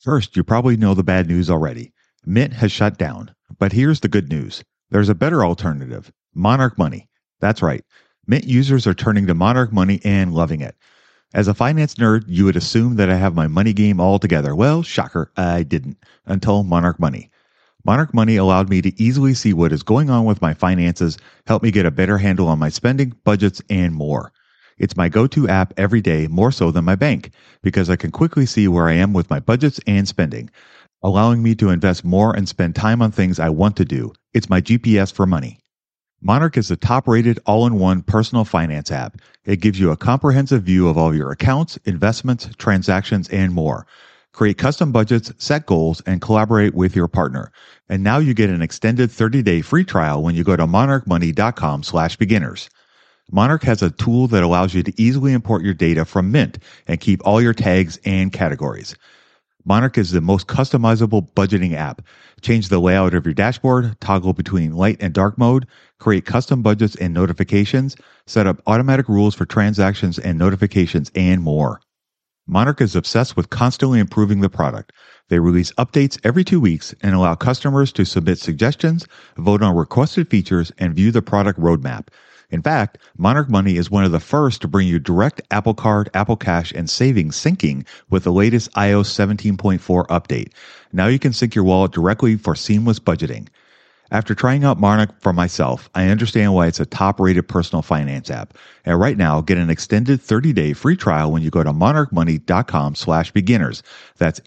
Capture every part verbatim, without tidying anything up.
First, you probably know the bad news already. Mint has shut down. But here's the good news. There's a better alternative. Monarch Money. That's right. Mint users are turning to Monarch Money and loving it. As a finance nerd, you would assume that I have my money game all together. Well, shocker, I didn't, until Monarch Money. Monarch Money allowed me to easily see what is going on with my finances, help me get a better handle on my spending, budgets, and more. It's my go-to app every day, more so than my bank, because I can quickly see where I am with my budgets and spending, allowing me to invest more and spend time on things I want to do. It's my G P S for money. Monarch is the top-rated all-in-one personal finance app. It gives you a comprehensive view of all your accounts, investments, transactions, and more. Create custom budgets, set goals, and collaborate with your partner. And now you get an extended thirty-day free trial when you go to monarchmoney.com slash beginners. Monarch has a tool that allows you to easily import your data from Mint and keep all your tags and categories. Monarch is the most customizable budgeting app. Change the layout of your dashboard, toggle between light and dark mode, create custom budgets and notifications, set up automatic rules for transactions and notifications, and more. Monarch is obsessed with constantly improving the product. They release updates every two weeks and allow customers to submit suggestions, vote on requested features, and view the product roadmap. In fact, Monarch Money is one of the first to bring you direct Apple Card, Apple Cash, and savings syncing with the latest i O S seventeen point four update. Now you can sync your wallet directly for seamless budgeting. After trying out Monarch for myself, I understand why it's a top-rated personal finance app. And right now, get an extended thirty-day free trial when you go to monarchmoney.com slash beginners. That's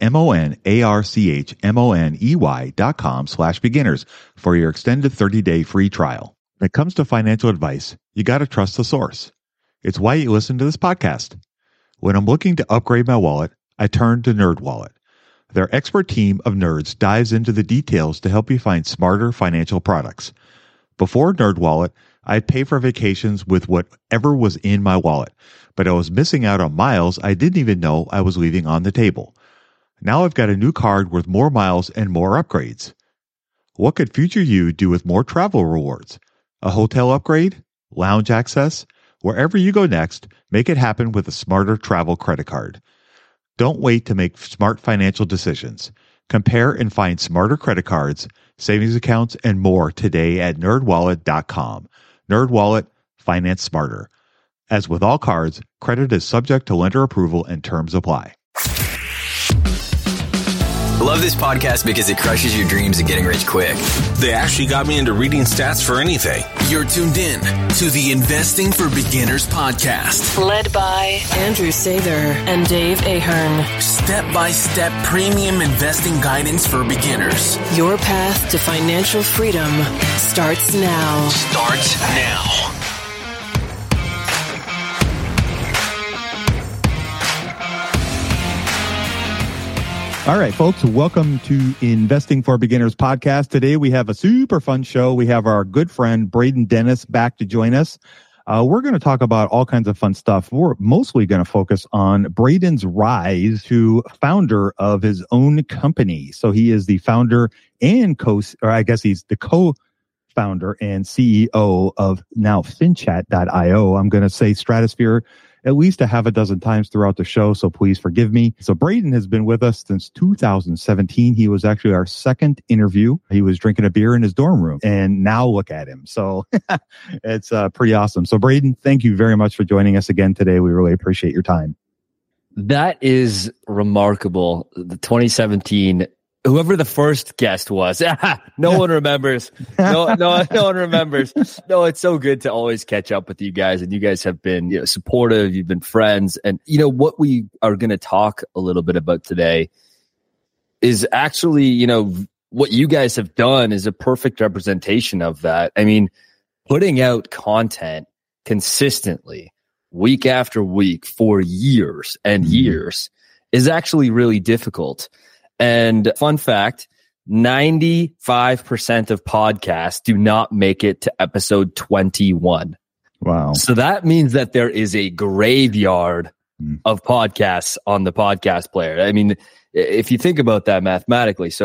M-O-N-A-R-C-H-M-O-N-E-Y dot com slash beginners for your extended thirty-day free trial. When it comes to financial advice, you got to trust the source. It's why you listen to this podcast. When I'm looking to upgrade my wallet, I turn to NerdWallet. Their expert team of nerds dives into the details to help you find smarter financial products. Before NerdWallet, I'd pay for vacations with whatever was in my wallet, but I was missing out on miles I didn't even know I was leaving on the table. Now I've got a new card with more miles and more upgrades. What could future you do with more travel rewards? A hotel upgrade? Lounge access? Wherever you go next, make it happen with a smarter travel credit card. Don't wait to make smart financial decisions. Compare and find smarter credit cards, savings accounts, and more today at nerd wallet dot com. NerdWallet, finance smarter. As with all cards, credit is subject to lender approval and terms apply. Love this podcast because it crushes your dreams of getting rich quick. They actually got me into reading stats for anything. You're tuned in to the Investing for Beginners podcast. Led by Andrew Sather and Dave Ahern. Step-by-step premium investing guidance for beginners. Your path to financial freedom starts now. Starts now. All right, folks, welcome to Investing for Beginners podcast. Today we have a super fun show. We have our good friend Braden Dennis back to join us. Uh, we're going to talk about all kinds of fun stuff. We're mostly going to focus on Braden's rise to founder of his own company. So he is the founder and co, or I guess he's the co-founder and C E O of now FinChat dot io. I'm going to say Stratosphere at least a half a dozen times throughout the show, so please forgive me. So Braden has been with us since two thousand seventeen. He was actually our second interview. He was drinking a beer in his dorm room, and now look at him. So it's uh, pretty awesome. So Braden, thank you very much for joining us again today. We really appreciate your time. That is remarkable. The twenty seventeen, whoever the first guest was, no one remembers. No, no, no one remembers. No, it's so good to always catch up with you guys, and you guys have been, you know, supportive. You've been friends, and you know what we are going to talk a little bit about today is actually, you know, what you guys have done is a perfect representation of that. I mean, putting out content consistently, week after week, for years and years, is actually really difficult. And fun fact, ninety-five percent of podcasts do not make it to episode twenty-one. Wow. So that means that there is a graveyard mm. of podcasts on the podcast player. I mean, if you think about that mathematically, so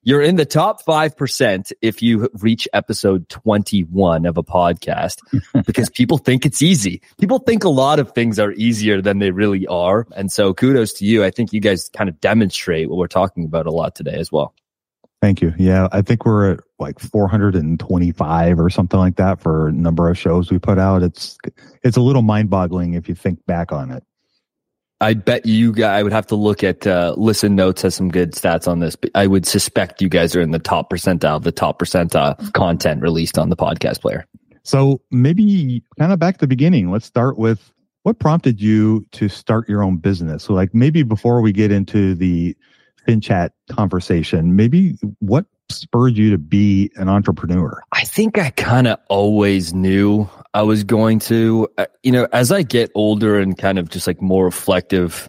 You're in the top five percent if you reach episode twenty-one of a podcast because people think it's easy. People think a lot of things are easier than they really are. And so kudos to you. I think you guys kind of demonstrate what we're talking about a lot today as well. Thank you. Yeah, I think we're at like four hundred twenty-five or something like that for a number of shows we put out. It's it's a little mind-boggling if you think back on it. I bet you guys, I would have to look at, uh, Listen Notes has some good stats on this, but I would suspect you guys are in the top percentile of the top percentile of content released on the podcast player. So maybe kind of back to the beginning, let's start with what prompted you to start your own business? So like maybe before we get into the FinChat conversation, maybe what spurred you to be an entrepreneur? I think I kind of always knew I was going to, uh, you know, as I get older and kind of just like more reflective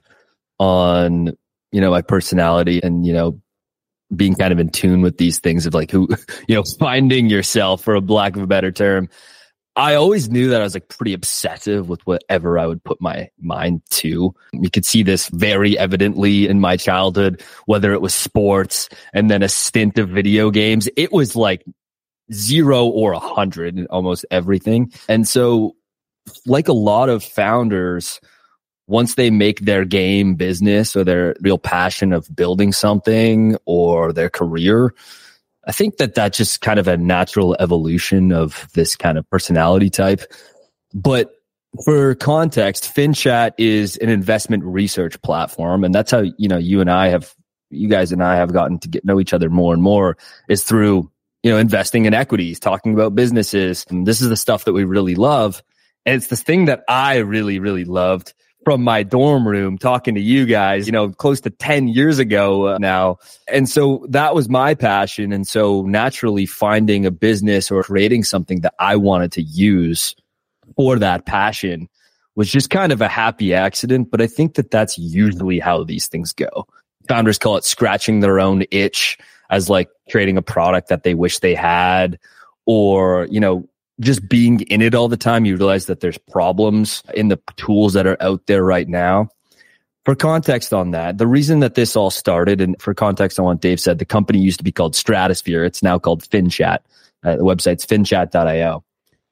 on, you know, my personality and, you know, being kind of in tune with these things of like who, you know, finding yourself, for a lack of a better term. I always knew that I was like pretty obsessive with whatever I would put my mind to. You could see this very evidently in my childhood, whether it was sports and then a stint of video games. It was like zero or a hundred in almost everything. And so like a lot of founders, once they make their game business or their real passion of building something or their career, I think that that's just kind of a natural evolution of this kind of personality type. But for context, FinChat is an investment research platform. And that's how, you know, you and I have, you guys and I have gotten to get know each other more and more, is through, you know, investing in equities, talking about businesses. And this is the stuff that we really love. And it's this thing that I really, really loved from my dorm room talking to you guys, you know, close to ten years ago uh, now. And so that was my passion. And so naturally finding a business or creating something that I wanted to use for that passion was just kind of a happy accident. But I think that that's usually how these things go. Founders call it scratching their own itch, as like creating a product that they wish they had, or, you know, just being in it all the time, you realize that there's problems in the tools that are out there right now. For context on that, the reason that this all started, and for context on what Dave said, the company used to be called Stratosphere. It's now called FinChat. Uh, the website's finchat dot io.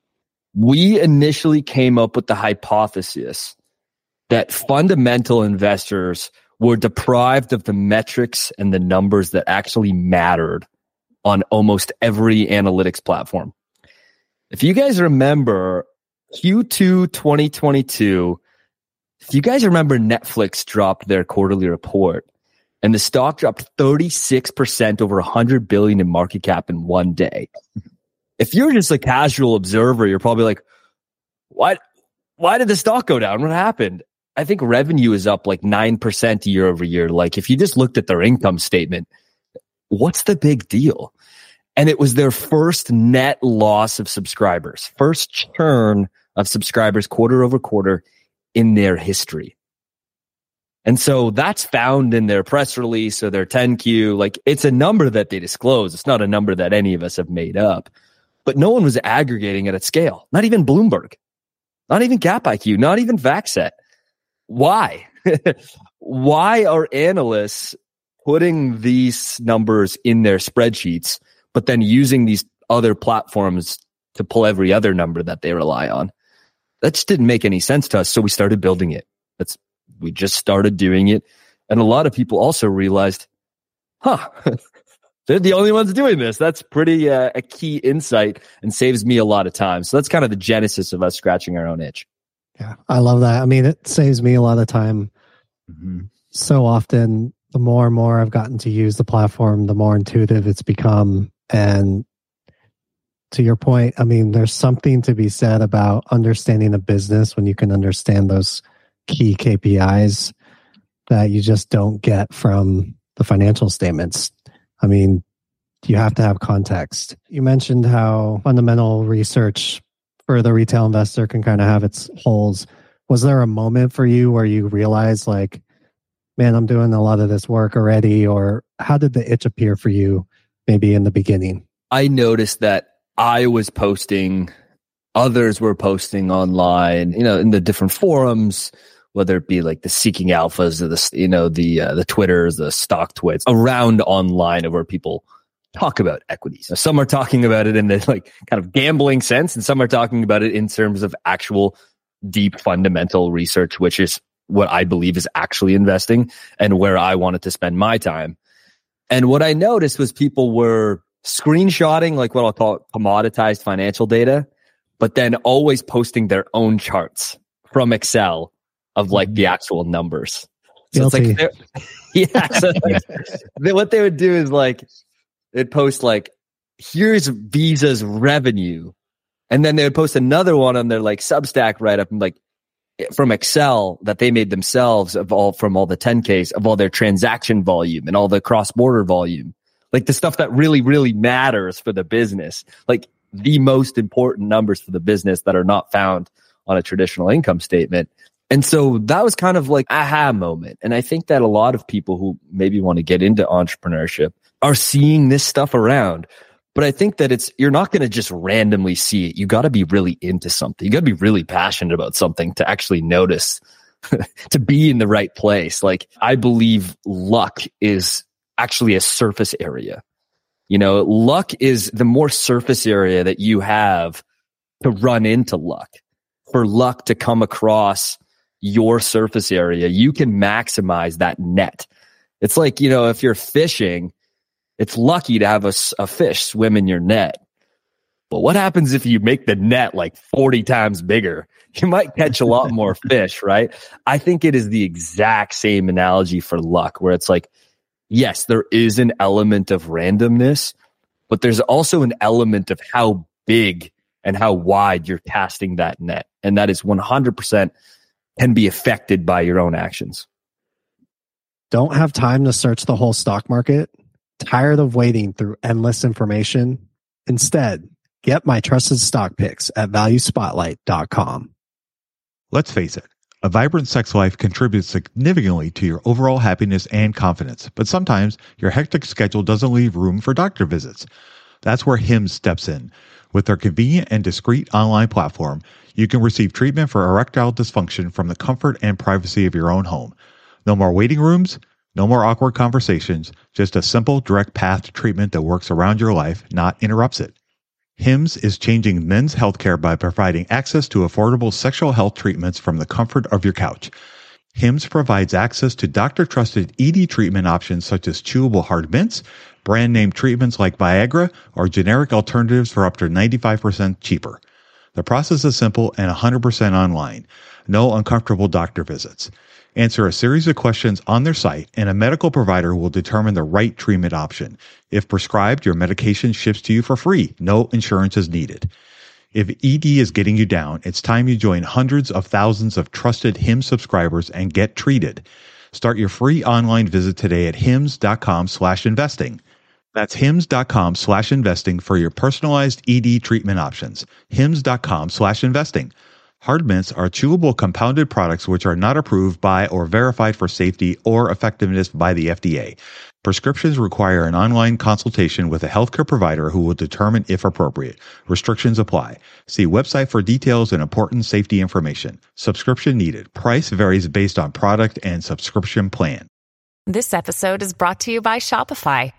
We initially came up with the hypothesis that fundamental investors were deprived of the metrics and the numbers that actually mattered on almost every analytics platform. If you guys remember Q two twenty twenty-two, if you guys remember, Netflix dropped their quarterly report and the stock dropped thirty-six percent, over one hundred billion dollars in market cap in one day. If you're just a casual observer, you're probably like, what? Why did the stock go down? What happened? I think revenue is up like nine percent year over year. Like if you just looked at their income statement, what's the big deal? And it was their first net loss of subscribers, first churn of subscribers quarter over quarter in their history. And so that's found in their press release or their ten Q. Like it's a number that they disclose. It's not a number that any of us have made up, but no one was aggregating it at scale. Not even Bloomberg, not even Cap I Q, not even FactSet. Why? Why are analysts putting these numbers in their spreadsheets, but then using these other platforms to pull every other number that they rely on? That just didn't make any sense to us. So we started building it. That's, we just started doing it. And a lot of people also realized, huh, they're the only ones doing this. That's pretty uh, a key insight and saves me a lot of time. So that's kind of the genesis of us scratching our own itch. Yeah, I love that. I mean, it saves me a lot of time. Mm-hmm. So often, the more and more I've gotten to use the platform, the more intuitive it's become. And to your point, I mean, there's something to be said about understanding the business when you can understand those key K P Is that you just don't get from the financial statements. I mean, you have to have context. You mentioned how fundamental research for the retail investor can kind of have its holes. Was there a moment for you where you realized like, man, I'm doing a lot of this work already? Or how did the itch appear for you maybe in the beginning? I noticed that I was posting, others were posting online, you know, in the different forums, whether it be like the Seeking Alphas or the, you know, the, uh, the Twitters, the stock twits around online of where people talk about equities. Now, some are talking about it in the like kind of gambling sense, and some are talking about it in terms of actual deep fundamental research, which is what I believe is actually investing and where I wanted to spend my time. And what I noticed was people were screenshotting like what I'll call commoditized financial data, but then always posting their own charts from Excel of like the actual numbers. So Guilty. it's like, yeah. So like, they, what they would do is like, they'd post like, here's Visa's revenue. And then they would post another one on their like Substack write-up and like from Excel that they made themselves of all from all the ten Ks of all their transaction volume and all the cross-border volume. Like the stuff that really, really matters for the business. Like the most important numbers for the business that are not found on a traditional income statement. And so that was kind of like aha moment. And I think that a lot of people who maybe want to get into entrepreneurship are seeing this stuff around. But I think that it's, you're not going to just randomly see it. You got to be really into something. You got to be really passionate about something to actually notice, to be in the right place. Like I believe luck is actually a surface area. You know, luck is the more surface area that you have to run into luck. For luck to come across your surface area, you can maximize that net. It's like, you know, if you're fishing, it's lucky to have a, a fish swim in your net. But what happens if you make the net like forty times bigger? You might catch a lot more fish, right? I think it is the exact same analogy for luck, where it's like, yes, there is an element of randomness, but there's also an element of how big and how wide you're casting that net. And that is one hundred percent can be affected by your own actions. Don't have time to search the whole stock market? Tired of waiting through endless information? Instead, get my trusted stock picks at value spotlight dot com. Let's face it, a vibrant sex life contributes significantly to your overall happiness and confidence, but sometimes your hectic schedule doesn't leave room for doctor visits. That's where Hims steps in. With their convenient and discreet online platform, you can receive treatment for erectile dysfunction from the comfort and privacy of your own home. No more waiting rooms, no more awkward conversations, just a simple, direct path to treatment that works around your life, not interrupts it. Hims is changing men's healthcare by providing access to affordable sexual health treatments from the comfort of your couch. Hims provides access to doctor-trusted E D treatment options such as chewable hard mints, brand-name treatments like Viagra, or generic alternatives for up to ninety-five percent cheaper. The process is simple and one hundred percent online. No uncomfortable doctor visits. Answer a series of questions on their site, and a medical provider will determine the right treatment option. If prescribed, your medication ships to you for free. No insurance is needed. If E D is getting you down, it's time you join hundreds of thousands of trusted Hims subscribers and get treated. Start your free online visit today at hims.com slash investing. That's hims.com slash investing for your personalized E D treatment options. hims.com slash investing. Hard mints are chewable compounded products which are not approved by or verified for safety or effectiveness by the F D A. Prescriptions require an online consultation with a healthcare provider who will determine if appropriate. Restrictions apply. See website for details and important safety information. Subscription needed. Price varies based on product and subscription plan. This episode is brought to you by Shopify.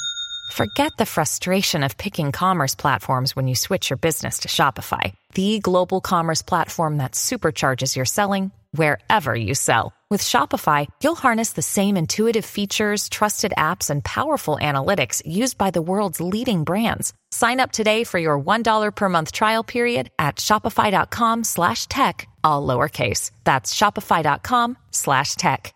Forget the frustration of picking commerce platforms when you switch your business to Shopify, the global commerce platform that supercharges your selling wherever you sell. With Shopify, you'll harness the same intuitive features, trusted apps, and powerful analytics used by the world's leading brands. Sign up today for your one dollar per month trial period at shopify.com slash tech, all lowercase. That's shopify.com slash tech.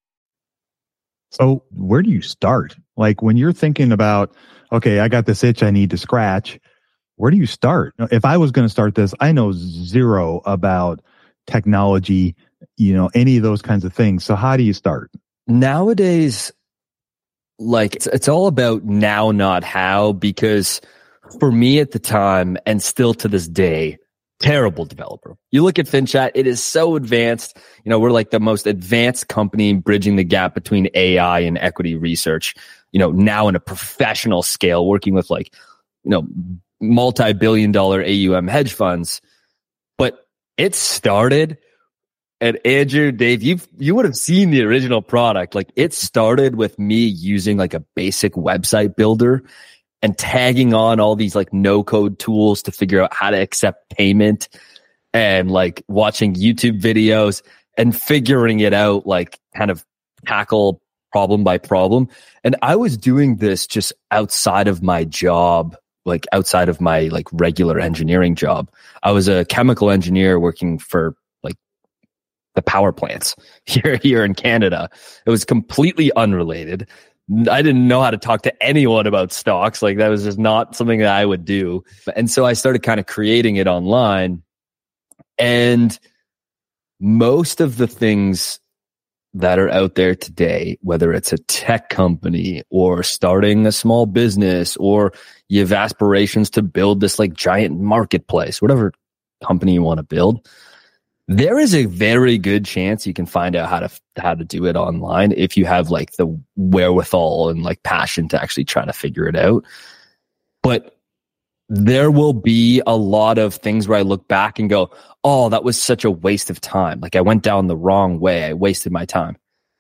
So where do you start? Like when you're thinking about, okay, I got this itch I need to scratch, where do you start? If I was going to start this, I know zero about technology, you know, any of those kinds of things. So how do you start? Nowadays, like it's, it's all about now, not how, because for me at the time and still to this day, terrible developer. You look at FinChat, it is so advanced. You know, we're like the most advanced company bridging the gap between A I and equity research, you know, now in a professional scale, working with like, you know, multi-billion dollar A U M hedge funds. But it started, and Andrew, Dave, you you would have seen the original product. Like it started with me using like a basic website builder and tagging on all these like no code tools to figure out how to accept payment, and like watching YouTube videos and figuring it out, like kind of tackle problem by problem. And I was doing this just outside of my job, like outside of my like regular engineering job. I was a chemical engineer working for like the power plants here, here in Canada. It was completely unrelated. I didn't know how to talk to anyone about stocks. Like that was just not something that I would do. And so I started kind of creating it online. And most of the things that are out there today, whether it's a tech company or starting a small business, or you have aspirations to build this like giant marketplace, whatever company you want to build, there is a very good chance you can find out how to how to do it online if you have like the wherewithal and like passion to actually try to figure it out. But there will be a lot of things where I look back and go, oh, that was such a waste of time. Like I went down the wrong way. I wasted my time.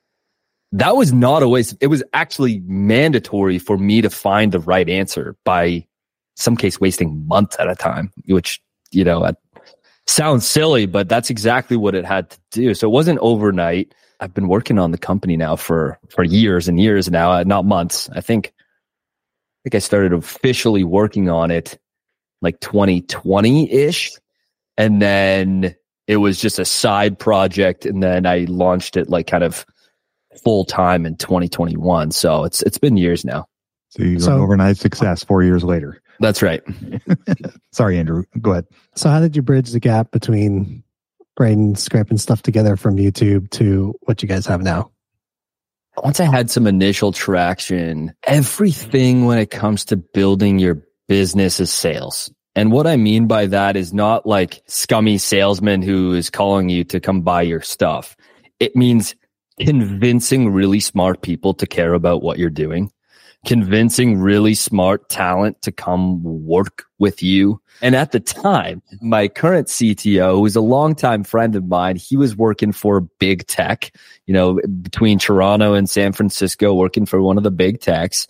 That was not a waste. It was actually mandatory for me to find the right answer by some case wasting months at a time, which, you know, it sounds silly, but that's exactly what it had to do. So it wasn't overnight. I've been working on the company now for, for years and years now, not months. I think, I think I started officially working on it like twenty twenty-ish. And then it was just a side project. And then I launched it like kind of full time in twenty twenty-one. So it's it's been years now. So you got So- an overnight success four years later. That's right. Sorry, Andrew. Go ahead. So how did you bridge the gap between Braden scraping stuff together from YouTube to what you guys have now? Once I had some initial traction, everything when it comes to building your business is sales. And what I mean by that is not like scummy salesman who is calling you to come buy your stuff. It means convincing really smart people to care about what you're doing, convincing really smart talent to come work with you. And at the time, my current C T O, who's a longtime friend of mine, he was working for big tech, you know, between Toronto and San Francisco, working for one of the big techs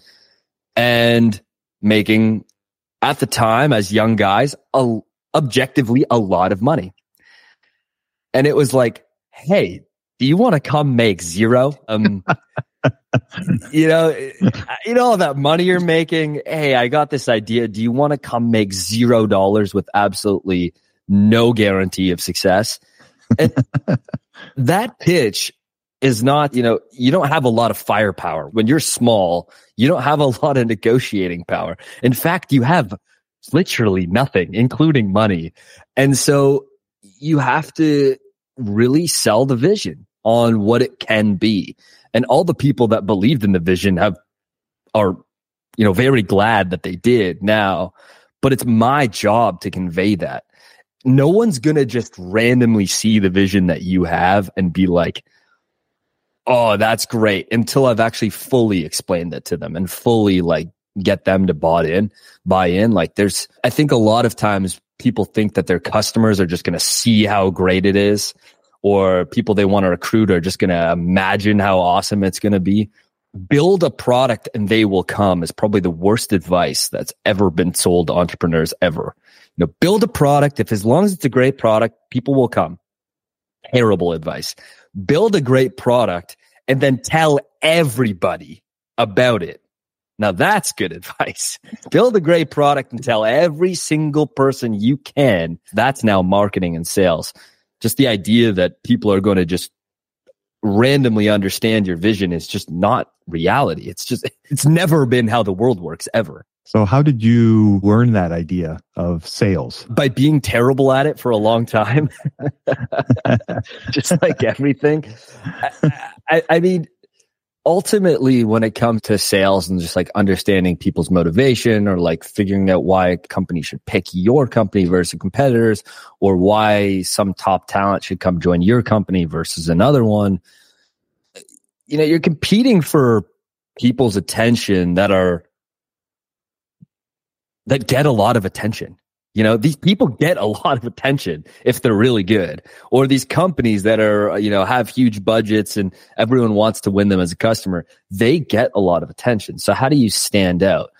and making, at the time, as young guys, a, objectively a lot of money. And it was like, hey, do you want to come make zero? Um, you know, you know all that money you're making. Hey, I got this idea. Do you want to come make zero dollars with absolutely no guarantee of success? And that pitch is not, you know, you don't have a lot of firepower. When you're small, you don't have a lot of negotiating power. In fact, you have literally nothing, including money. And so you have to really sell the vision on what it can be. And all the people that believed in the vision have are, you know, very glad that they did now. But it's my job to convey that. No one's going to just randomly see the vision that you have and be like, oh, that's great, until I've actually fully explained it to them and fully like get them to buy in, buy in. Like there's, I think a lot of times people think that their customers are just going to see how great it is, or people they want to recruit are just going to imagine how awesome it's going to be. Build a product and they will come is probably the worst advice that's ever been sold to entrepreneurs ever. You know, build a product. If as long as it's a great product, people will come. Terrible advice. Build a great product and then tell everybody about it. Now that's good advice. Build a great product and tell every single person you can. That's now marketing and sales. Just the idea that people are going to just randomly understand your vision is just not reality. It's just, it's never been how the world works ever. So how did you learn that idea of sales? By being terrible at it for a long time. Just like everything. I, I, I mean, ultimately, when it comes to sales and just like understanding people's motivation, or like figuring out why a company should pick your company versus competitors, or why some top talent should come join your company versus another one, you know, you're competing for people's attention that are that get a lot of attention. You know, these people get a lot of attention if they're really good, or these companies that are, you know, have huge budgets and everyone wants to win them as a customer. They get a lot of attention. So how do you stand out?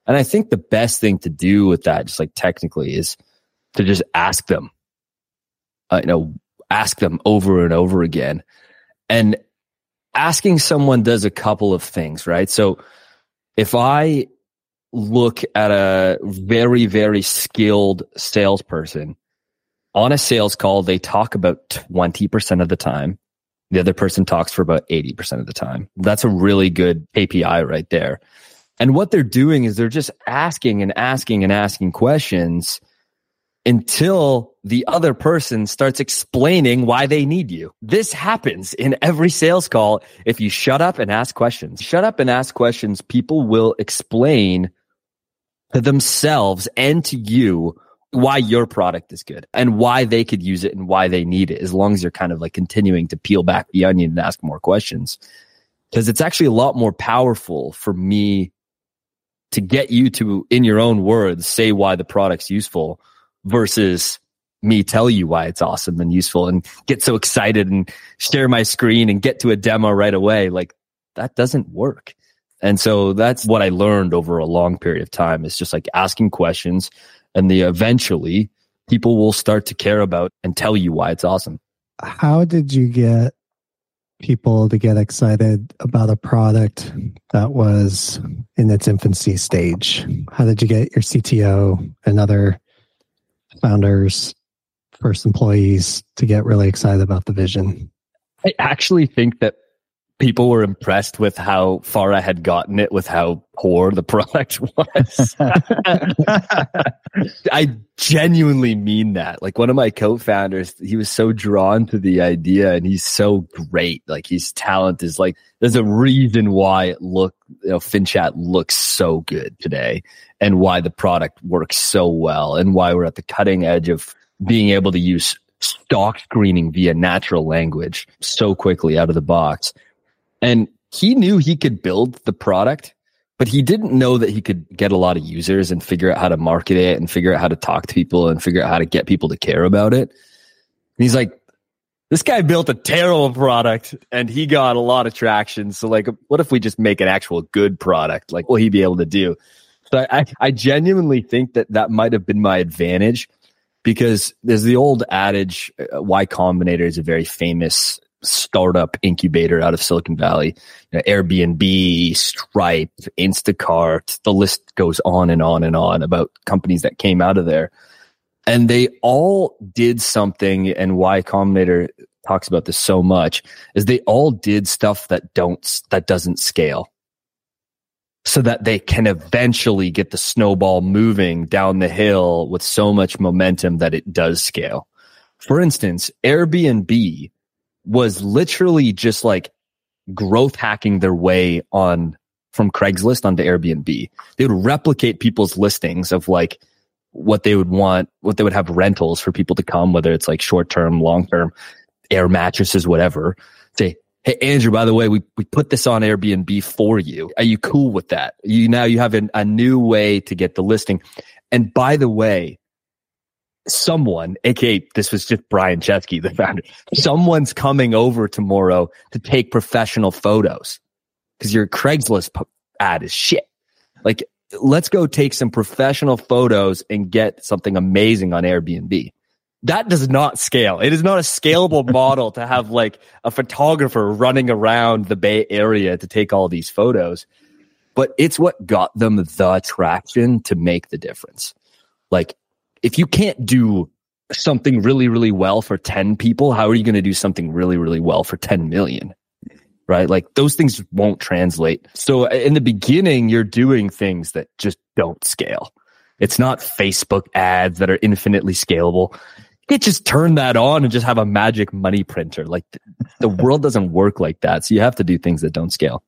And I think the best thing to do with that, just like technically, is to just ask them, uh, you know, ask them over and over again. And asking someone does a couple of things, right? So if I look at a very, very skilled salesperson on a sales call, they talk about twenty percent of the time. The other person talks for about eighty percent of the time. That's a really good K P I right there. And what they're doing is they're just asking and asking and asking questions until the other person starts explaining why they need you. This happens in every sales call. If you shut up and ask questions, shut up and ask questions, people will explain to themselves and to you why your product is good and why they could use it and why they need it, as long as you're kind of like continuing to peel back the onion and ask more questions. Because it's actually a lot more powerful for me to get you to, in your own words, say why the product's useful versus me tell you why it's awesome and useful and get so excited and share my screen and get to a demo right away. Like, that doesn't work. And so that's what I learned over a long period of time, is just like asking questions, and the eventually people will start to care about and tell you why it's awesome. How did you get people to get excited about a product that was in its infancy stage? How did you get your C T O and other founders, first employees, to get really excited about the vision? I actually think that people were impressed with how far I had gotten it with how poor the product was. I genuinely mean that. Like, one of my co-founders, he was so drawn to the idea, and he's so great. Like, his talent is like, there's a reason why it look, you know, FinChat looks so good today, and why the product works so well, and why we're at the cutting edge of being able to use stock screening via natural language so quickly out of the box. And he knew he could build the product, but he didn't know that he could get a lot of users and figure out how to market it and figure out how to talk to people and figure out how to get people to care about it. And he's like, this guy built a terrible product and he got a lot of traction. So, like, what if we just make an actual good product? Like, will he be able to do? So I, I genuinely think that that might have been my advantage, because there's the old adage, uh, Y Combinator is a very famous startup incubator out of Silicon Valley. You know, Airbnb, Stripe, Instacart, the list goes on and on and on about companies that came out of there. And they all did something, and Y Combinator talks about this so much, is they all did stuff that don't, that doesn't scale, so that they can eventually get the snowball moving down the hill with so much momentum that it does scale. For instance, Airbnb was literally just like growth hacking their way on from Craigslist onto Airbnb. They would replicate people's listings of like what they would want, what they would have rentals for people to come, whether it's like short-term, long-term, air mattresses, whatever. Say, hey, Andrew, by the way, we, we put this on Airbnb for you. Are you cool with that? You now you have an, a new way to get the listing. And by the way, someone, aka this was just Brian Chesky, the founder, someone's coming over tomorrow to take professional photos because your Craigslist ad is shit. Like, let's go take some professional photos and get something amazing on Airbnb. That does not scale. It is not a scalable model to have like a photographer running around the Bay Area to take all these photos. But it's what got them the traction to make the difference. Like, if you can't do something really, really well for ten people, how are you going to do something really, really well for ten million? Right? Like, those things won't translate. So in the beginning, you're doing things that just don't scale. It's not Facebook ads that are infinitely scalable. You can't just turn that on and just have a magic money printer. Like, the world doesn't work like that. So you have to do things that don't scale.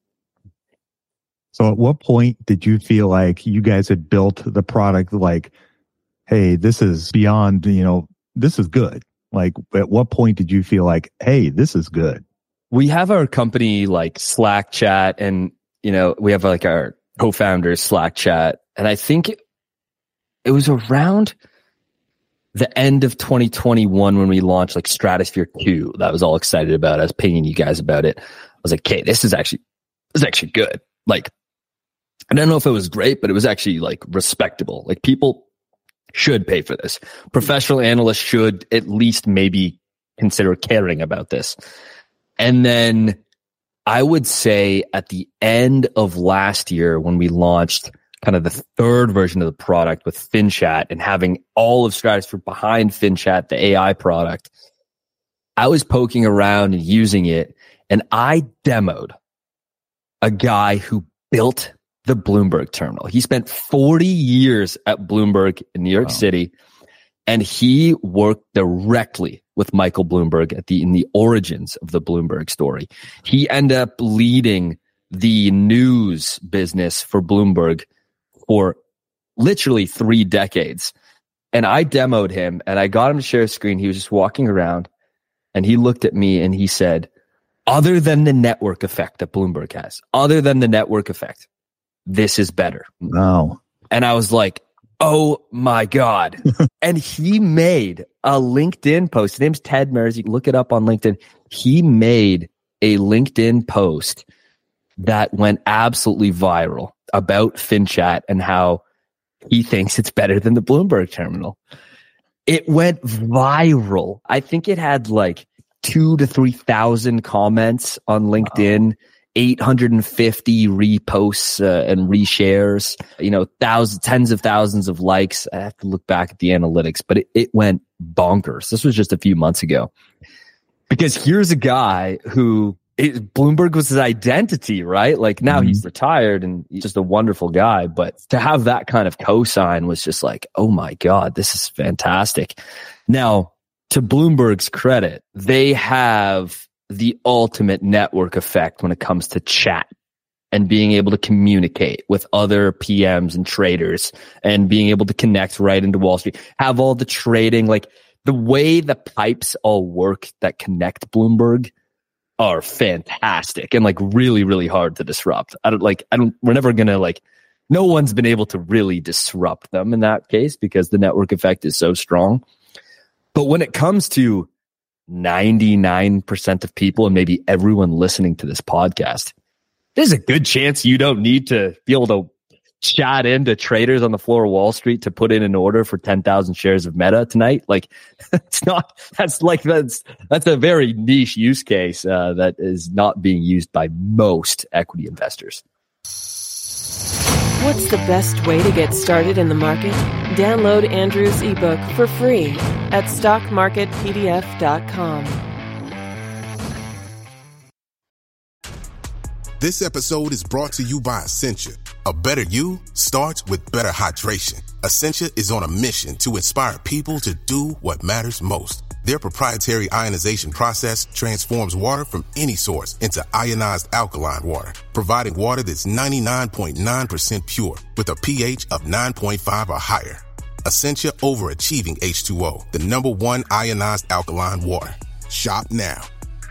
So at what point did you feel like you guys had built the product like, hey, this is beyond, you know, this is good? Like, at what point did you feel like, hey, this is good? We have our company like Slack chat, and, you know, we have like our co-founders Slack chat. And I think it, it was around the end of twenty twenty-one when we launched like Stratosphere two that I was all excited about. I was pinging you guys about it. I was like, okay, this is actually, this is actually good. Like, I don't know if it was great, but it was actually like respectable. Like people should pay for this. Professional analysts should at least maybe consider caring about this. And then I would say at the end of last year, when we launched kind of the third version of the product with FinChat and having all of Stratosphere behind FinChat, the A I product, I was poking around and using it, and I demoed a guy who built the Bloomberg terminal. He spent forty years at Bloomberg in New York wow. City, and he worked directly with Michael Bloomberg at the in the origins of the Bloomberg story. He ended up leading the news business for Bloomberg for literally three decades. And I demoed him, and I got him to share a screen. He was just walking around, and he looked at me and he said, other than the network effect that Bloomberg has, other than the network effect, this is better. Wow. And I was like, oh my God. And he made a LinkedIn post. His name's Ted Mers. You can look it up on LinkedIn. He made a LinkedIn post that went absolutely viral about FinChat and how he thinks it's better than the Bloomberg terminal. It went viral. I think it had like two to three thousand comments on LinkedIn. Wow. eight hundred fifty reposts uh, and reshares, you know, thousands, tens of thousands of likes. I have to look back at the analytics, but it, it went bonkers. This was just a few months ago. Because here's a guy who, it, Bloomberg was his identity, right? Like now mm-hmm. he's retired and he's just a wonderful guy. But to have that kind of cosign was just like, oh my God, this is fantastic. Now, to Bloomberg's credit, they have the ultimate network effect when it comes to chat and being able to communicate with other P Ms and traders and being able to connect right into Wall Street, have all the trading, like the way the pipes all work that connect Bloomberg are fantastic and like really, really hard to disrupt. I don't like, I don't, we're never going to like, no one's been able to really disrupt them in that case because the network effect is so strong. But when it comes to ninety-nine percent of people and maybe everyone listening to this podcast, there's a good chance you don't need to be able to chat into traders on the floor of Wall Street to put in an order for ten thousand shares of Meta tonight. Like it's not, that's like, that's, that's a very niche use case uh, that is not being used by most equity investors. What's the best way to get started in the market? Download Andrew's ebook for free at stock market p d f dot com. This episode is brought to you by Essentia. A better you starts with better hydration. Essentia is on a mission to inspire people to do what matters most. Their proprietary ionization process transforms water from any source into ionized alkaline water, providing water that's ninety-nine point nine percent pure with a pH of nine point five or higher. Essentia overachieving H two O, the number one ionized alkaline water. Shop now.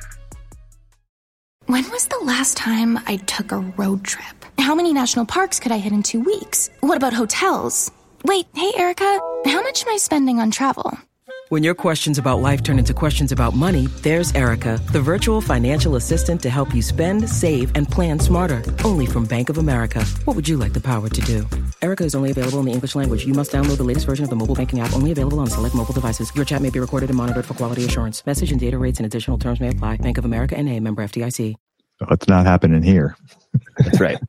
When was the last time I took a road trip? How many national parks could I hit in two weeks? What about hotels? Wait, hey, Erica, how much am I spending on travel? When your questions about life turn into questions about money, there's Erica, the virtual financial assistant to help you spend, save, and plan smarter. Only from Bank of America. What would you like the power to do? Erica is only available in the English language. You must download the latest version of the mobile banking app, only available on select mobile devices. Your chat may be recorded and monitored for quality assurance. Message and data rates and additional terms may apply. Bank of America N A, member F D I C. Oh, it's not happening here. That's right.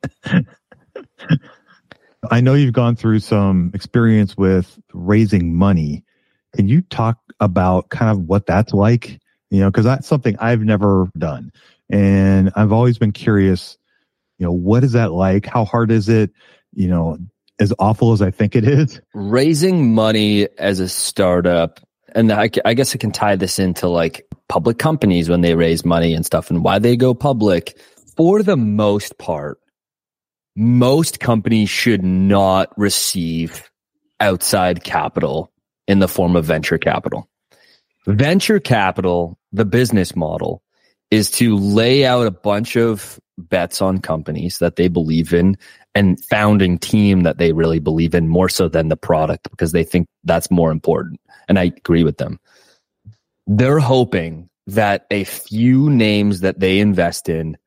I know you've gone through some experience with raising money. Can you talk about kind of what that's like? You know, because that's something I've never done. And I've always been curious, you know, what is that like? How hard is it? You know, as awful as I think it is? Raising money as a startup, and I, I guess I can tie this into like public companies when they raise money and stuff and why they go public. For the most part, most companies should not receive outside capital in the form of venture capital. Venture capital, the business model, is to lay out a bunch of bets on companies that they believe in and founding team that they really believe in more so than the product because they think that's more important. And I agree with them. They're hoping that a few names that they invest in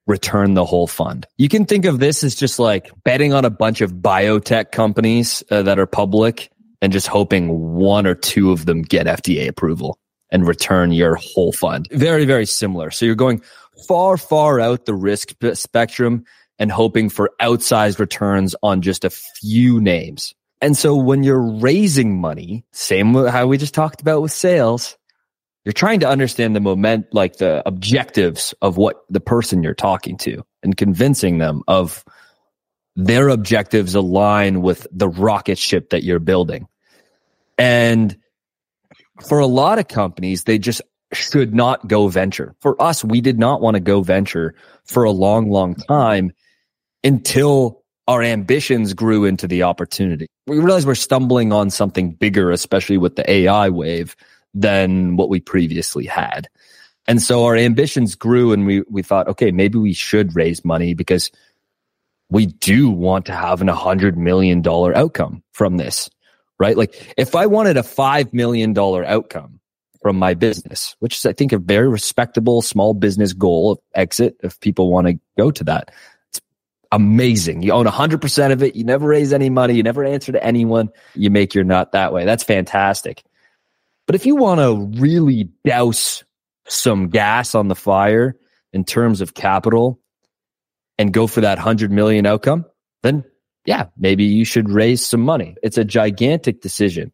return the whole fund. You can think of this as just like betting on a bunch of biotech companies uh, that are public and just hoping one or two of them get F D A approval and return your whole fund. Very, very similar. So you're going far, far out the risk spectrum and hoping for outsized returns on just a few names. And so when you're raising money, same with how we just talked about with sales, you're trying to understand the moment, like the objectives of what the person you're talking to and convincing them of their objectives align with the rocket ship that you're building. And for a lot of companies, they just should not go venture. For us, we did not want to go venture for a long, long time until our ambitions grew into the opportunity. We realized we're stumbling on something bigger, especially with the A I wave, than what we previously had. And so our ambitions grew and we, we thought, okay, maybe we should raise money because we do want to have an one hundred million dollars outcome from this, right? Like if I wanted a five million dollars outcome from my business, which is, I think, a very respectable small business goal of exit, if people want to go to that, it's amazing. You own one hundred percent of it. You never raise any money. You never answer to anyone. You make your nut that way. That's fantastic. But if you want to really douse some gas on the fire in terms of capital and go for that one hundred million outcome, then yeah, maybe you should raise some money. It's a gigantic decision.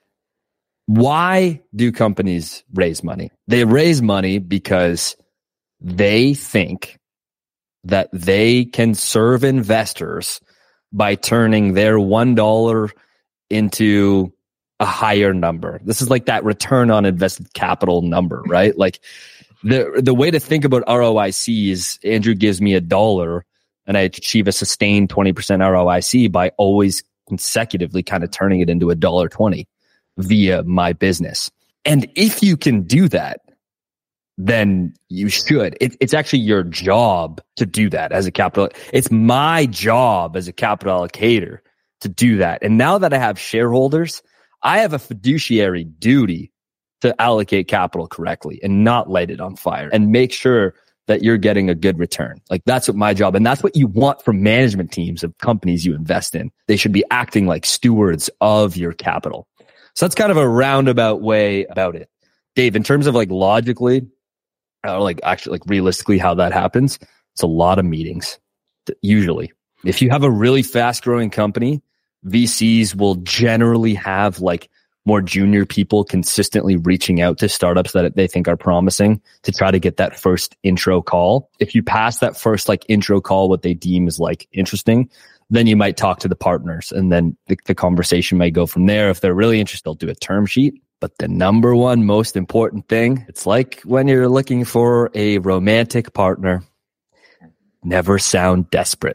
Why do companies raise money? They raise money because they think that they can serve investors by turning their one dollar into a higher number. This is like that return on invested capital number, right? Like the the way to think about R O I C is Andrew gives me a dollar and I achieve a sustained twenty percent R O I C by always consecutively kind of turning it into a dollar twenty via my business. And if you can do that, then you should. It, it's actually your job to do that as a capital. It's my job as a capital allocator to do that. And now that I have shareholders, I have a fiduciary duty to allocate capital correctly and not light it on fire and make sure that you're getting a good return. Like that's what my job. And that's what you want from management teams of companies you invest in. They should be acting like stewards of your capital. So that's kind of a roundabout way about it. Dave, in terms of like logically, or like actually like realistically how that happens, it's a lot of meetings. Usually, if you have a really fast growing company, V Cs will generally have like more junior people consistently reaching out to startups that they think are promising to try to get that first intro call. If you pass that first like intro call, what they deem is like interesting, then you might talk to the partners and then the, the conversation may go from there. If they're really interested, they'll do a term sheet. But the number one most important thing, it's like when you're looking for a romantic partner, never sound desperate.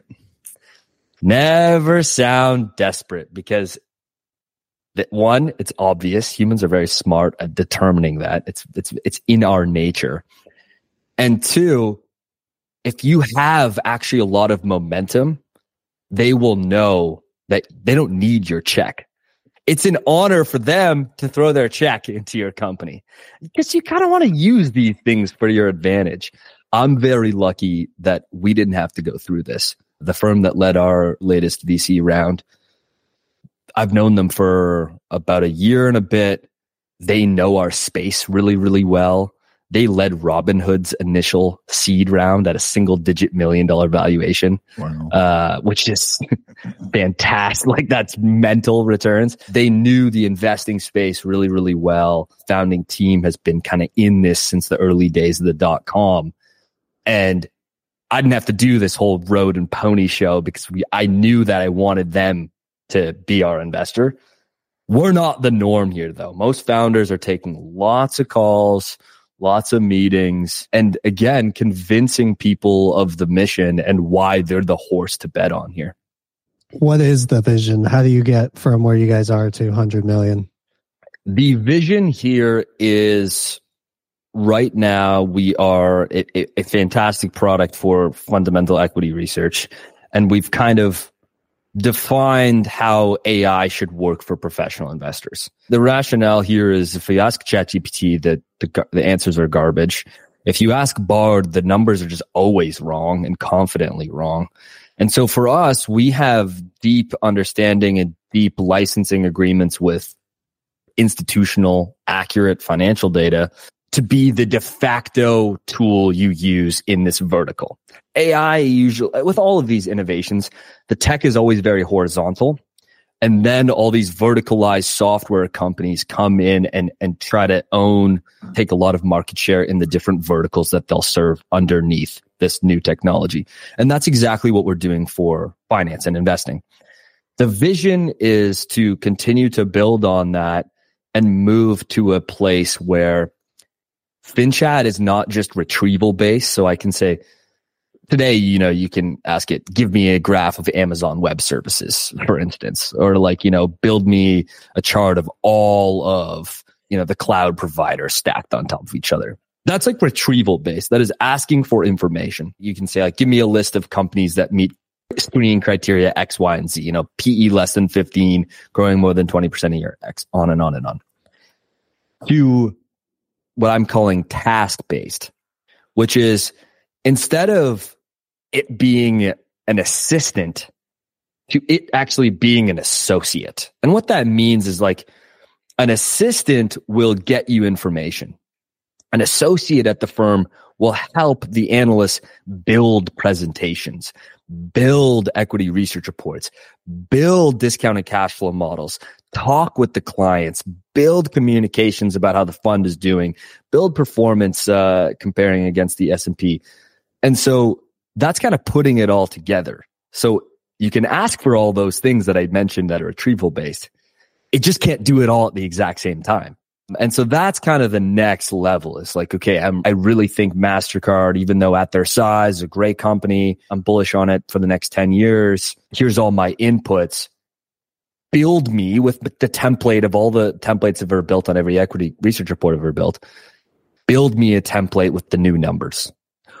Never sound desperate because that one, it's obvious. Humans are very smart at determining that. It's it's it's in our nature. And two, if you have actually a lot of momentum, they will know that they don't need your check. It's an honor for them to throw their check into your company because you kind of want to use these things for your advantage. I'm very lucky that we didn't have to go through this. The firm that led our latest V C round, I've known them for about a year and a bit. They know our space really, really well. They led Robinhood's initial seed round at a single digit million dollar valuation, wow. uh, which is fantastic. Like that's mental returns. They knew the investing space really, really well. Founding team has been kind of in this since the early days of the dot com. And I didn't have to do this whole road and pony show because we, I knew that I wanted them to be our investor. We're not the norm here though. Most founders are taking lots of calls, lots of meetings, and again, convincing people of the mission and why they're the horse to bet on here. What is the vision? How do you get from where you guys are to one hundred million? The vision here is right now we are a, a, a fantastic product for fundamental equity research, and we've kind of defined how A I should work for professional investors. The rationale here is if we ask ChatGPT that the, the answers are garbage, If you ask Bard, the numbers are just always wrong and confidently wrong. And so for us, we have deep understanding and deep licensing agreements with institutional, accurate financial data to be the de facto tool you use in this vertical. A I usually, with all of these innovations, the tech is always very horizontal. And then all these verticalized software companies come in and, and try to own, take a lot of market share in the different verticals that they'll serve underneath this new technology. And that's exactly what we're doing for finance and investing. The vision is to continue to build on that and move to a place where FinChat is not just retrieval based. So I can say, today, you know, you can ask it, give me a graph of Amazon Web Services, for instance, or like, you know, build me a chart of all of, you know, the cloud providers stacked on top of each other. That's like retrieval based. That is asking for information. You can say, like, give me a list of companies that meet screening criteria X, Y, and Z, you know, P E less than fifteen, growing more than twenty percent a year, X, on and on and on. To what I'm calling task based, which is instead of it being an assistant to it actually being an associate. And what that means is like an assistant will get you information. An associate at the firm will help the analysts build presentations, build equity research reports, build discounted cash flow models, talk with the clients, build communications about how the fund is doing, build performance uh, comparing against the S and P. And so that's kind of putting it all together. So you can ask for all those things that I mentioned that are retrieval based. It just can't do it all at the exact same time. And so that's kind of the next level. It's like, okay, I'm, I really think MasterCard, even though at their size, is a great company, I'm bullish on it for the next ten years. Here's all my inputs. Build me with the template of all the templates I've ever built on every equity research report I've ever built. Build me a template with the new numbers.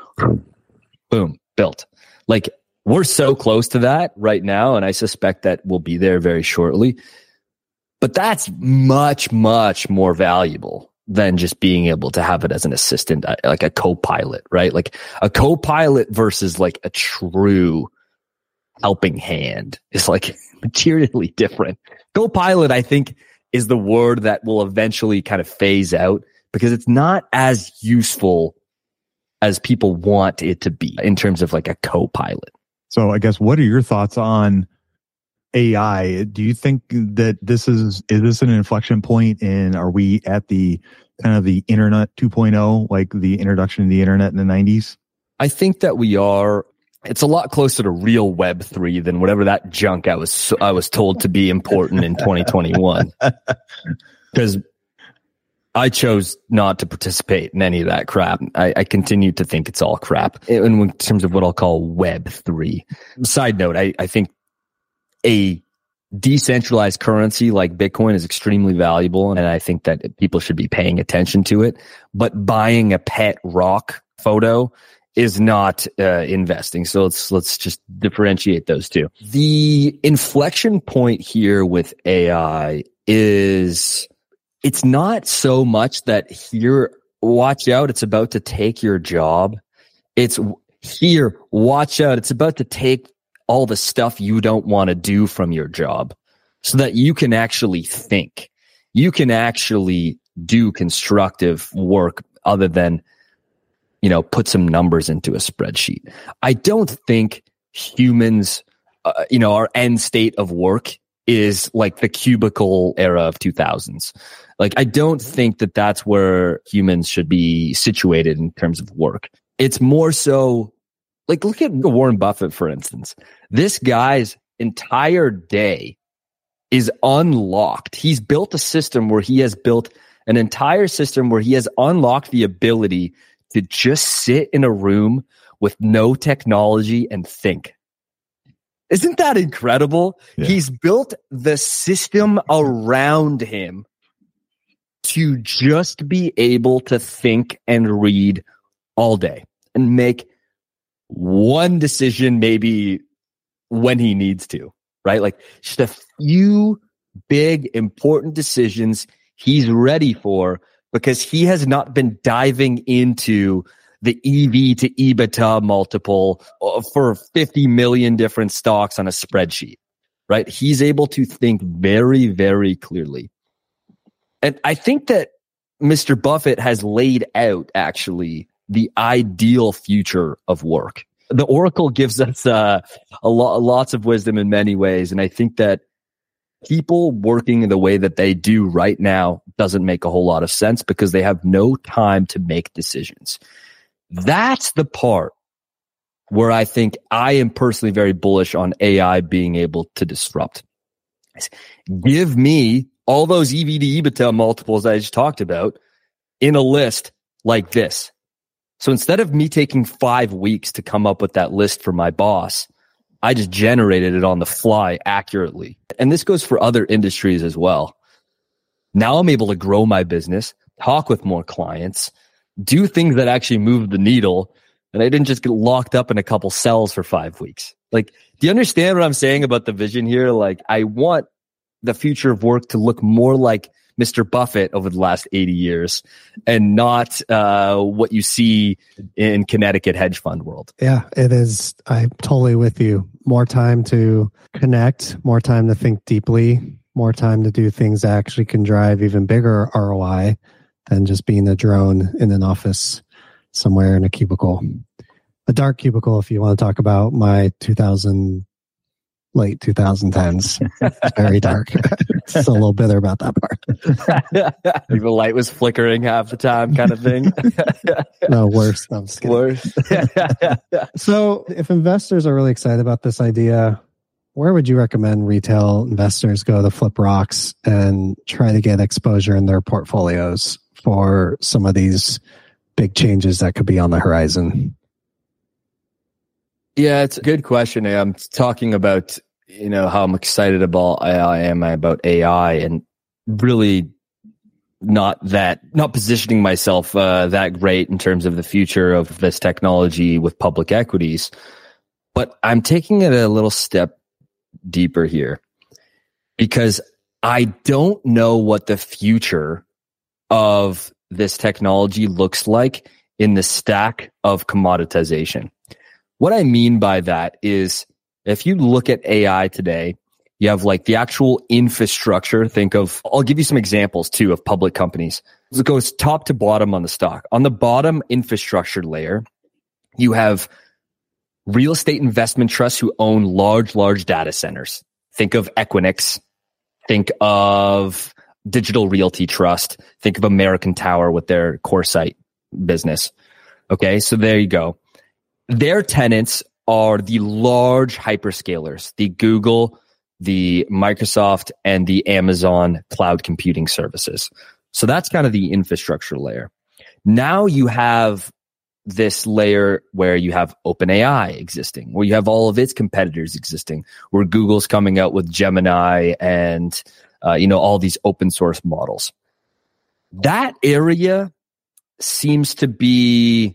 Boom, built. Like, we're so close to that right now, and I suspect that we'll be there very shortly. But that's much, much more valuable than just being able to have it as an assistant, like a co-pilot, right? Like a co-pilot versus like a true helping hand is like materially different. Co-pilot, I think, is the word that will eventually kind of phase out because it's not as useful as people want it to be in terms of like a co-pilot. So I guess, what are your thoughts on A I? Do you think that this is, is this an inflection point in, are we at the kind of the internet two point oh, like the introduction of the internet in the nineties? I think that we are. It's a lot closer to real Web three than whatever that junk I was, I was told to be important in twenty twenty-one. Because I chose not to participate in any of that crap. I, I continue to think it's all crap in, in terms of what I'll call Web three. Side note, I, I think a decentralized currency like Bitcoin is extremely valuable, and I think that people should be paying attention to it. But buying a pet rock photo is not uh, investing. So let's let's just differentiate those two. The inflection point here with A I is it's not so much that here, watch out, it's about to take your job. It's here, watch out, it's about to take all the stuff you don't want to do from your job so that you can actually think. You can actually do constructive work other than, you know, put some numbers into a spreadsheet. I don't think humans, uh, you know, our end state of work is like the cubicle era of two thousands. Like, I don't think that that's where humans should be situated in terms of work. It's more so, like, look at Warren Buffett, for instance. This guy's entire day is unlocked. He's built a system where he has built an entire system where he has unlocked the ability to just sit in a room with no technology and think. Isn't that incredible? Yeah. He's built the system around him to just be able to think and read all day and make one decision maybe when he needs to, right? Like just a few big important decisions he's ready for because he has not been diving into the E V to EBITDA multiple for fifty million different stocks on a spreadsheet, right? He's able to think very, very clearly. And I think that Mister Buffett has laid out actually the ideal future of work. The Oracle gives us uh, a lot, lots of wisdom in many ways. And I think that people working the way that they do right now doesn't make a whole lot of sense because they have no time to make decisions. That's the part where I think I am personally very bullish on A I being able to disrupt. Give me all those E V to EBITDA multiples I just talked about in a list like this. So instead of me taking five weeks to come up with that list for my boss, I just generated it on the fly accurately. And this goes for other industries as well. Now I'm able to grow my business, talk with more clients, do things that actually move the needle. And I didn't just get locked up in a couple cells for five weeks. Like, do you understand what I'm saying about the vision here? Like, I want the future of work to look more like Mister Buffett over the last eighty years and not uh, what you see in Connecticut hedge fund world. Yeah, it is. I'm totally with you. More time to connect, more time to think deeply, more time to do things that actually can drive even bigger R O I than just being a drone in an office somewhere in a cubicle. A dark cubicle, if you want to talk about my two thousand late twenty tens. It's very dark. It's a little bitter about that part. The light was flickering half the time kind of thing. No, worse. No, I'm just kidding. Worse. So if investors are really excited about this idea, where would you recommend retail investors go to flip rocks and try to get exposure in their portfolios for some of these big changes that could be on the horizon? Yeah, it's a good question. I'm talking about, you know, how I'm excited about I am about A I and really not that, not positioning myself uh, that great in terms of the future of this technology with public equities. But I'm taking it a little step deeper here because I don't know what the future of this technology looks like in the stack of commoditization. What I mean by that is if you look at A I today, you have like the actual infrastructure. Think of, I'll give you some examples too of public companies. It goes top to bottom on the stock. On the bottom infrastructure layer, you have real estate investment trusts who own large, large data centers. Think of Equinix. Think of Digital Realty Trust. Think of American Tower with their CoreSite business. Okay, so there you go. Their tenants are the large hyperscalers, the Google, the Microsoft, and the Amazon cloud computing services. So that's kind of the infrastructure layer. Now you have this layer where you have OpenAI existing, where you have all of its competitors existing, where Google's coming out with Gemini and, uh, you know, all these open source models. That area seems to be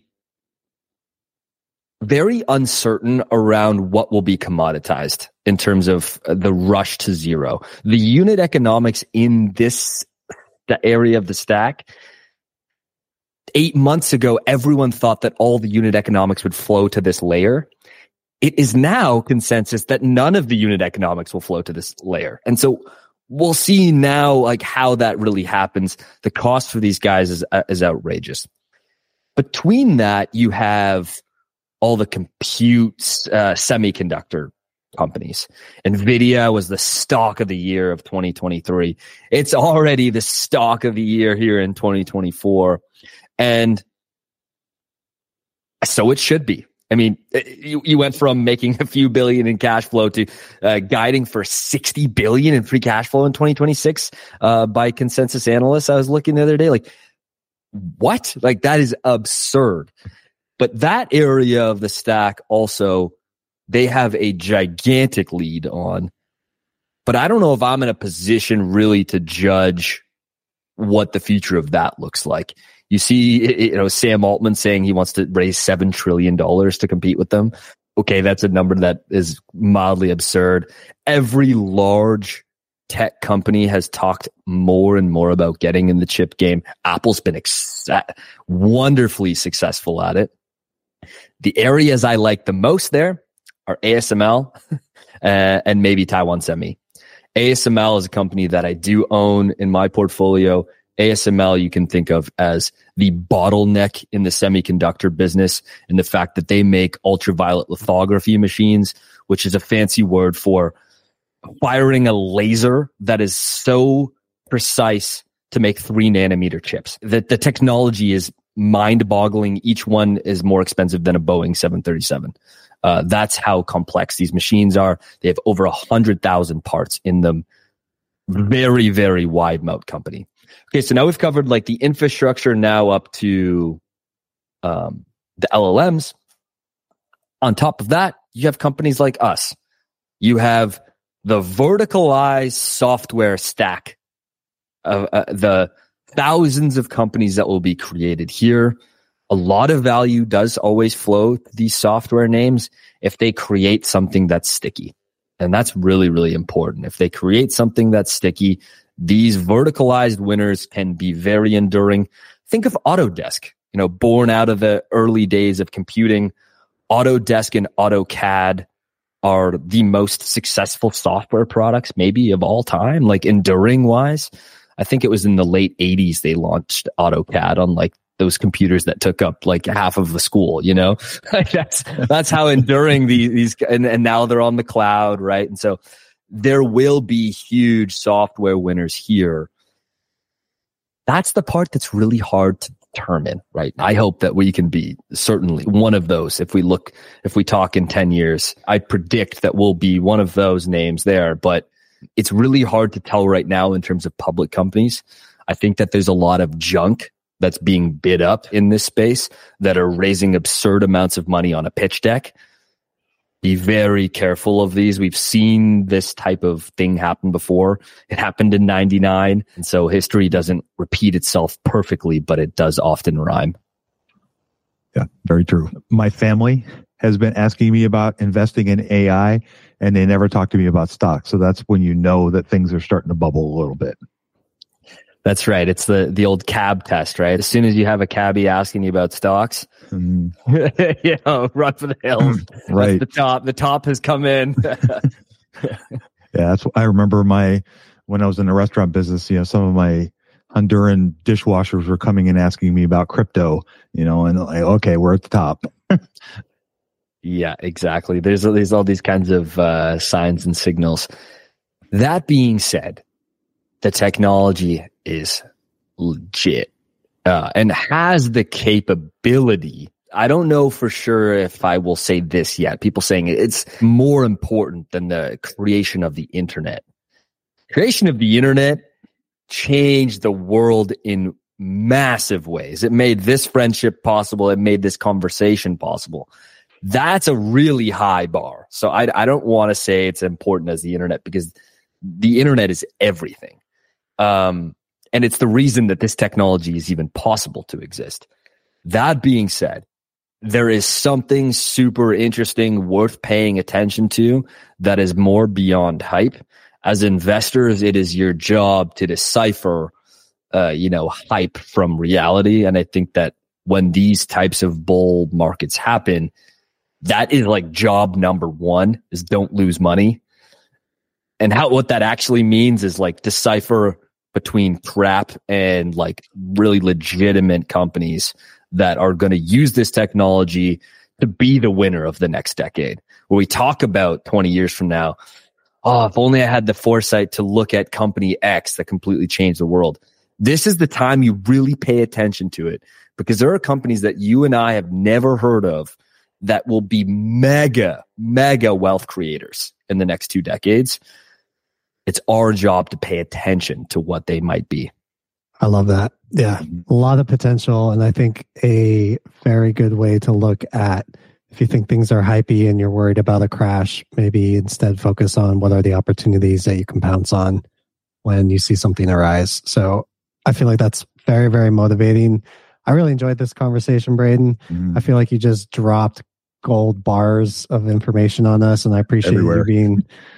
very uncertain around what will be commoditized in terms of the rush to zero. The unit economics in this the area of the stack, eight months ago, everyone thought that all the unit economics would flow to this layer. It is now consensus that none of the unit economics will flow to this layer. And so we'll see now like how that really happens. The cost for these guys is, is outrageous. Between that, you have all the compute uh, semiconductor companies. NVIDIA was the stock of the year of twenty twenty-three. It's already the stock of the year here in twenty twenty-four. And so it should be. I mean, you, you went from making a few billion in cash flow to uh, guiding for sixty billion in free cash flow in twenty twenty-six uh, by consensus analysts. I was looking the other day, like, what? Like, that is absurd. But that area of the stack also, they have a gigantic lead on. But I don't know if I'm in a position really to judge what the future of that looks like. You see, you know, Sam Altman saying he wants to raise seven trillion dollars to compete with them. Okay, that's a number that is mildly absurd. Every large tech company has talked more and more about getting in the chip game. Apple's been ex- wonderfully successful at it. The areas I like the most there are A S M L uh, and maybe Taiwan Semi. A S M L is a company that I do own in my portfolio. A S M L you can think of as the bottleneck in the semiconductor business, and the fact that they make ultraviolet lithography machines, which is a fancy word for firing a laser that is so precise to make three nanometer chips. That the technology is mind-boggling. Each one is more expensive than a Boeing seven thirty-seven. Uh, that's how complex these machines are. They have over a hundred thousand parts in them. Very, very wide moat company. Okay, so now we've covered like the infrastructure, now up to um, the L L Ms. On top of that, you have companies like us. You have the verticalized software stack of uh, the thousands of companies that will be created here. A lot of value does always flow to these software names if they create something that's sticky. And that's really, really important. If they create something that's sticky, these verticalized winners can be very enduring. Think of Autodesk, you know, born out of the early days of computing. Autodesk and AutoCAD are the most successful software products maybe of all time, like enduring wise. I think it was in the late eighties they launched AutoCAD on like those computers that took up like half of the school, you know. Like that's that's how enduring these these and, and now they're on the cloud, right? And so there will be huge software winners here. That's the part that's really hard to determine, right? I hope that we can be certainly one of those. If we look, if we talk in ten years, I predict that we'll be one of those names there, but it's really hard to tell right now in terms of public companies. I think that there's a lot of junk that's being bid up in this space that are raising absurd amounts of money on a pitch deck. Be very careful of these. We've seen this type of thing happen before. It happened in ninety-nine. And so history doesn't repeat itself perfectly, but it does often rhyme. Yeah, very true. My family has been asking me about investing in A I, and they never talk to me about stocks. So that's when you know that things are starting to bubble a little bit. That's right. It's the, the old cab test, right? As soon as you have a cabbie asking you about stocks, mm. you know, run for the hills. Right. That's the top. The top has come in. Yeah, that's what I remember my, when I was in the restaurant business, you know, some of my Honduran dishwashers were coming and asking me about crypto, you know, and like, okay, we're at the top. Yeah, exactly. There's, there's all these kinds of uh, signs and signals. That being said, the technology is legit uh, and has the capability. I don't know for sure if I will say this yet. People saying it's more important than the creation of the internet. Creation of the internet changed the world in massive ways. It made this friendship possible. It made this conversation possible. That's a really high bar. So I, I don't want to say it's important as the internet, because the internet is everything. Um, and it's the reason that this technology is even possible to exist. That being said, there is something super interesting worth paying attention to that is more beyond hype. As investors, it is your job to decipher, uh, you know, hype from reality. And I think that when these types of bull markets happen, that is like job number one, is don't lose money. And how, what that actually means is like decipher between crap and like really legitimate companies that are going to use this technology to be the winner of the next decade. Where we talk about twenty years from now, oh, if only I had the foresight to look at company X that completely changed the world. This is the time you really pay attention to it, because there are companies that you and I have never heard of that will be mega, mega wealth creators in the next two decades. It's our job to pay attention to what they might be. I love that. Yeah. A lot of potential. And I think a very good way to look at, if you think things are hypey and you're worried about a crash, maybe instead focus on what are the opportunities that you can pounce on when you see something arise. So I feel like that's very, very motivating. I really enjoyed this conversation, Braden. Mm. I feel like you just dropped gold bars of information on us, and I appreciate Everywhere. you being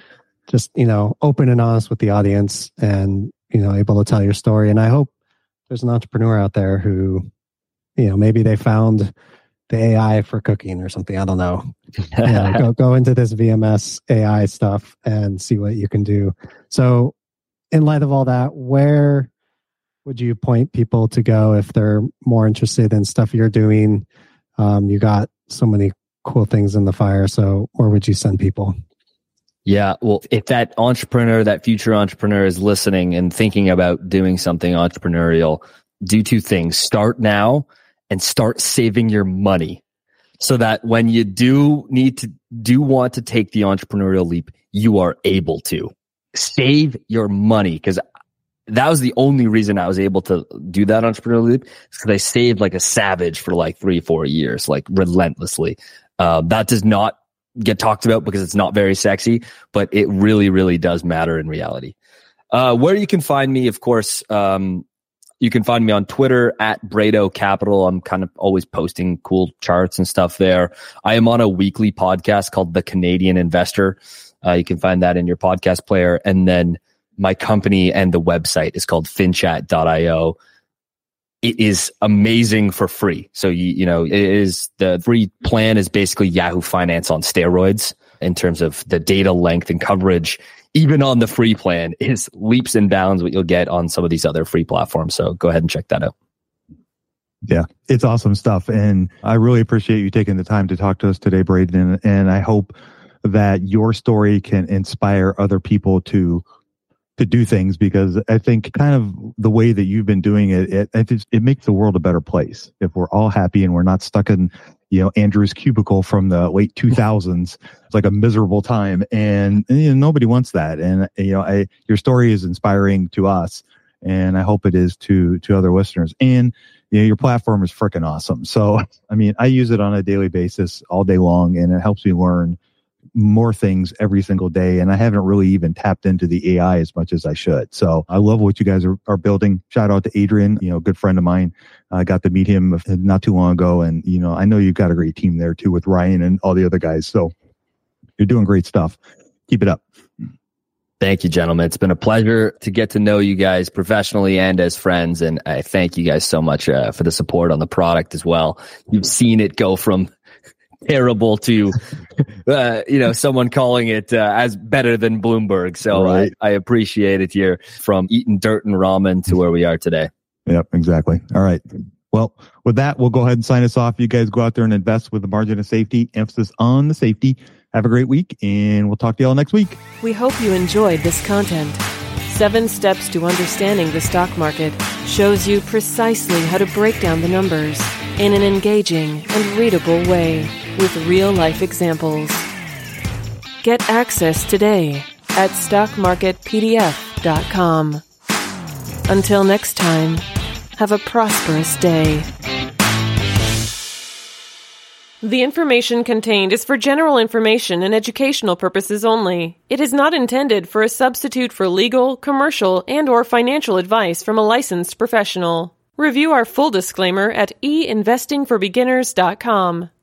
just, you know, open and honest with the audience and, you know, able to tell your story. And I hope there's an entrepreneur out there who, you know, maybe they found the A I for cooking or something. I don't know. Yeah, go, go into this V M S A I stuff and see what you can do. So in light of all that, where would you point people to go if they're more interested in stuff you're doing? Um, you got so many cool things in the fire. So where would you send people? Yeah, well, if that entrepreneur, that future entrepreneur is listening and thinking about doing something entrepreneurial, do two things. Start now and start saving your money so that when you do need to, do want to take the entrepreneurial leap, you are able to. Save your money, because that was the only reason I was able to do that entrepreneurial leap, because I saved like a savage for like three, four years, like relentlessly. Uh, that does not get talked about because it's not very sexy, but it really, really does matter in reality. Uh, where you can find me, of course, um, you can find me on Twitter at Brado Capital. I'm kind of always posting cool charts and stuff there. I am on a weekly podcast called The Canadian Investor. Uh, you can find that in your podcast player. And then my company and the website is called finchat dot io. It is amazing for free. So, you, you know, it is the free plan is basically Yahoo Finance on steroids in terms of the data length and coverage. Even on the free plan is leaps and bounds what you'll get on some of these other free platforms. So go ahead and check that out. Yeah, it's awesome stuff. And I really appreciate you taking the time to talk to us today, Braden. And I hope that your story can inspire other people to to do things, because I think kind of the way that you've been doing it, it, it, just, it makes the world a better place. If we're all happy and we're not stuck in, you know, Andrew's cubicle from the late two thousands, it's like a miserable time, and, and you know, nobody wants that. And, you know, I, your story is inspiring to us, and I hope it is to, to other listeners. And, you know, your platform is freaking awesome. So, I mean, I use it on a daily basis all day long, and it helps me learn more things every single day. And I haven't really even tapped into the A I as much as I should. So I love what you guys are, are building. Shout out to Adrian, you know, good friend of mine. I got to meet him not too long ago. And, you know, I know you've got a great team there too with Ryan and all the other guys. So you're doing great stuff. Keep it up. Thank you, gentlemen. It's been a pleasure to get to know you guys professionally and as friends. And I thank you guys so much uh, for the support on the product as well. You've seen it go from terrible to, uh, you know, someone calling it uh, as better than Bloomberg. So right. I, I appreciate it here, from eating dirt and ramen to where we are today. Yep, exactly. All right. Well, with that, we'll go ahead and sign us off. You guys go out there and invest with the margin of safety, emphasis on the safety. Have a great week, and we'll talk to you all next week. We hope you enjoyed this content. Seven Steps to Understanding the Stock Market shows you precisely how to break down the numbers in an engaging and readable way with real-life examples. Get access today at stock market p d f dot com. Until next time, have a prosperous day. The information contained is for general information and educational purposes only. It is not intended for a substitute for legal, commercial, and/or financial advice from a licensed professional. Review our full disclaimer at e investing for beginners dot com.